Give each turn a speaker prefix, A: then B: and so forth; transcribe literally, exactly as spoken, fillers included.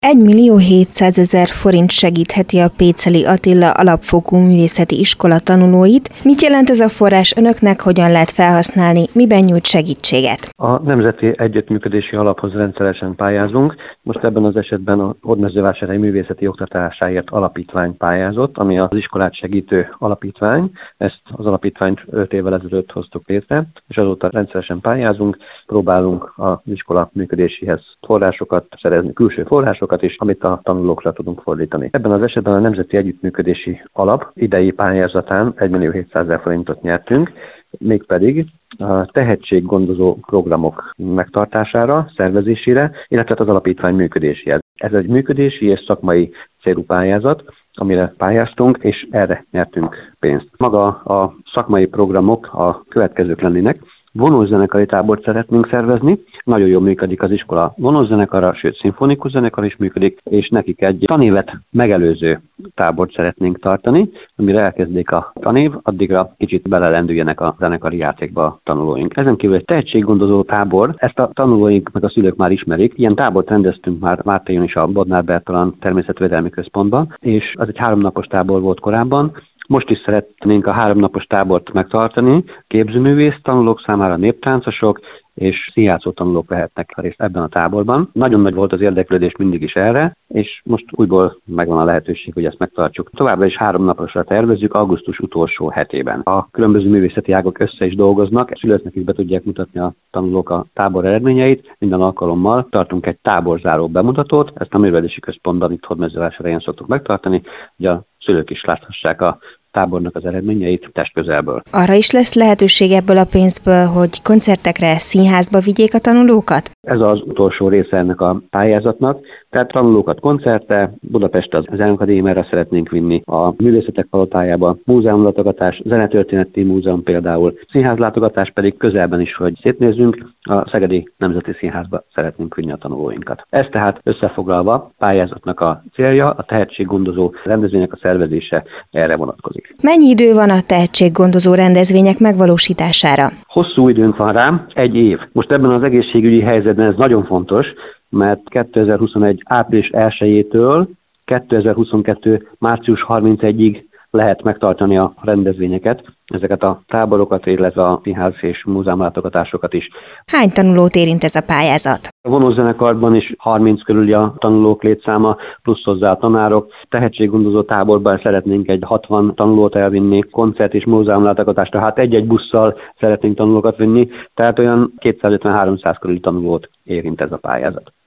A: egymillió-hétszázezer forint segítheti a Péceli Attila Alapfokú Művészeti Iskola tanulóit. Mit jelent ez a forrás önöknek, hogyan lehet felhasználni, miben nyújt segítséget?
B: A Nemzeti Együttműködési Alaphoz rendszeresen pályázunk. Most ebben az esetben a Hódmezővásárhely Művészeti Oktatásáért Alapítvány pályázott, ami az iskolát segítő alapítvány. Ezt az alapítványt öt évvel ezelőtt hoztuk létre, és azóta rendszeresen pályázunk, próbálunk az iskola működéséhez forrásokat szerezni, külső forrásokat is, amit a tanulókra tudunk fordítani. Ebben az esetben a Nemzeti Együttműködési Alap idei pályázatán egymillió-hétszázezer forintot nyertünk, mégpedig a tehetséggondozó programok megtartására, szervezésére, illetve az alapítvány működéséhez. Ez egy működési és szakmai célú pályázat, amire pályáztunk, és erre nyertünk pénzt. Maga a szakmai programok a következők lennének. Vonószenekari tábort szeretnénk szervezni, nagyon jól működik az iskola vonószenekara, sőt szimfonikus zenekar is működik, és nekik egy tanévet megelőző tábort szeretnénk tartani, amire elkezdik a tanév, addigra kicsit belelendüljenek a zenekari játékba a tanulóink. Ezen kívül egy tehetséggondozó tábor, ezt a tanulóink meg a szülők már ismerik, ilyen tábort rendeztünk már Mártéjon is a Bodnár Bertalan Természetvédelmi Központban, és az egy háromnapos tábor volt korábban. Most is szeretnénk a háromnapos tábort megtartani, képzőművész tanulók számára, néptáncosok és színjátszó tanulók vehetnek részt ebben a táborban. Nagyon nagy volt az érdeklődés mindig is erre, és most újból megvan a lehetőség, hogy ezt megtartjuk. Továbbra is három naposra tervezzük, augusztus utolsó hetében. A különböző művészeti ágak össze is dolgoznak, a szülőknek is be tudják mutatni a tanulók a tábor eredményeit. Minden alkalommal tartunk egy táborzáró bemutatót, ezt a művelési központban itt Hódmezővásárhelyen szoktuk megtartani, hogy a szülők is láthassák a tábornak az eredményeit testközelből.
A: Arra is lesz lehetőség ebből a pénzből, hogy koncertekre, színházba vigyék a tanulókat?
B: Ez az utolsó része ennek a pályázatnak, tehát tanulókat koncertre, Budapest az Zenekadémiára szeretnénk vinni, a Művészetek Palotájába, múzeumlátogatás, Zenetörténeti Múzeum például, színházlátogatás pedig közelben is, hogy szétnézzünk, a Szegedi Nemzeti Színházba szeretnénk vinni a tanulóinkat. Ez tehát összefoglalva pályázatnak a célja, a tehetséggondozó rendezvények a szervezése erre vonatkozik.
A: Mennyi idő van a tehetséggondozó rendezvények megvalósítására?
B: Hosszú időnk van rá, egy év. Most ebben az egészségügyi helyzetben ez nagyon fontos, mert kétezer-huszonegy április elsejétől kétezer-huszonkettő március harmincegyedikéig lehet megtartani a rendezvényeket, ezeket a táborokat, illetve a színház és múzeumlátogatásokat is.
A: Hány tanulót érint ez a pályázat?
B: A vonószenekarban is harminc körüli a tanulók létszáma, plusz hozzá a tanárok. Tehetséggondozó táborban szeretnénk egy hatvan tanulót elvinni, koncert és múzeumlátogatásra, hát egy-egy busszal szeretnénk tanulókat vinni, tehát olyan kétszázötven-háromszáz körüli tanulót érint ez a pályázat.